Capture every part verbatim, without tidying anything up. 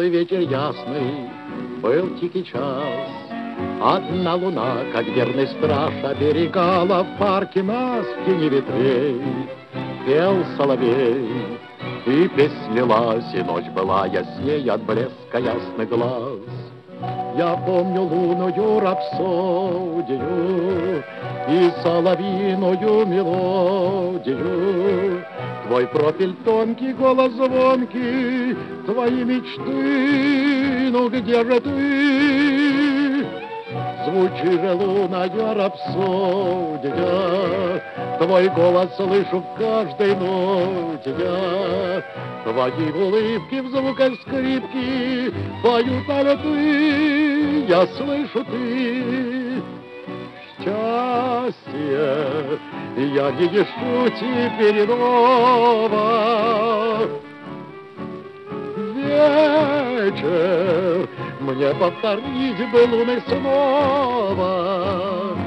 белый вечер ясный, был тихий час. Одна луна, как верный страж, оберегала в парке нас в тени ветвей. Пел соловей, и песнь лилась, и ночь была ясней от блеска ясных глаз. Я помню лунную рапсодию и соловьиную мелодию. Твой профиль тонкий, голос звонкий, твои мечты, ну где же ты? Звучи же лунная рапсодия, твой голос слышу в каждой ноте я. Твои улыбки в звуках скрипки поют альты, я слышу ты. Счастье я не ищу теперь иного. Вечер мне повторить бы луны снова.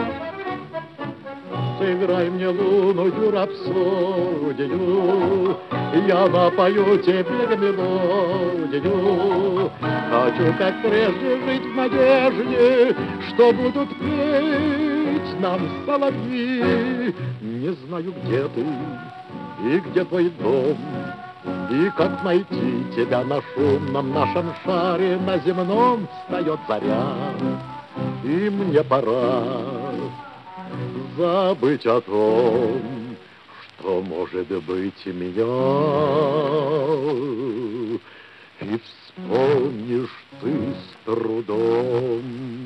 Сыграй мне лунную рапсодию, я напою тебе мелодию. Хочу, как прежде, жить в надежде, что будут петь нам соловьи. Не знаю, где ты и где твой дом, и как найти тебя на шумном нашем шаре. На земном встает заря, и мне пора забыть о том, что может быть меня. И вспомнишь ты с трудом